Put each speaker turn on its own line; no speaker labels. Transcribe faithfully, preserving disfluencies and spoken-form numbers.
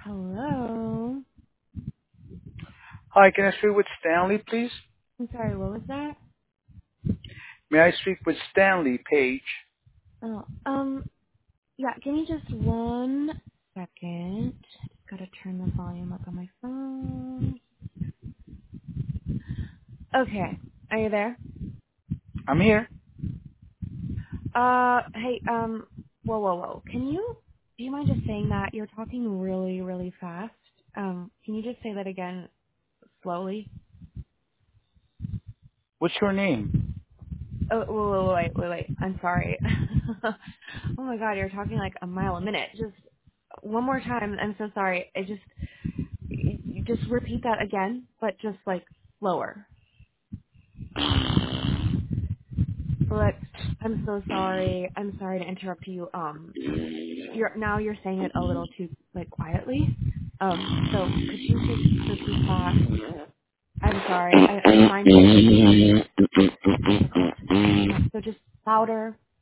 Hello.
Hi, can I speak with Stanley, please?
I'm sorry, what was that?
May I speak with Stanley Page?
Oh, um, yeah, give me just one second. Just gotta turn the volume up on my phone. Okay, are you there?
I'm here.
Uh, hey, um, whoa, whoa, whoa. Can you, do you mind just saying that? You're talking really, really fast. Um, can you just say that again slowly?
What's your name?
Oh, wait, wait, wait, wait, wait. I'm sorry. Oh my god, you're talking like a mile a minute. Just one more time. I'm so sorry. I just, you just repeat that again, but just like slower. But I'm so sorry. I'm sorry to interrupt you. Um, you're now you're saying it a little too like quietly. Um, so could you just repeat that? I'm sorry. I, I don't mind. Oh my god. Yeah, so just louder.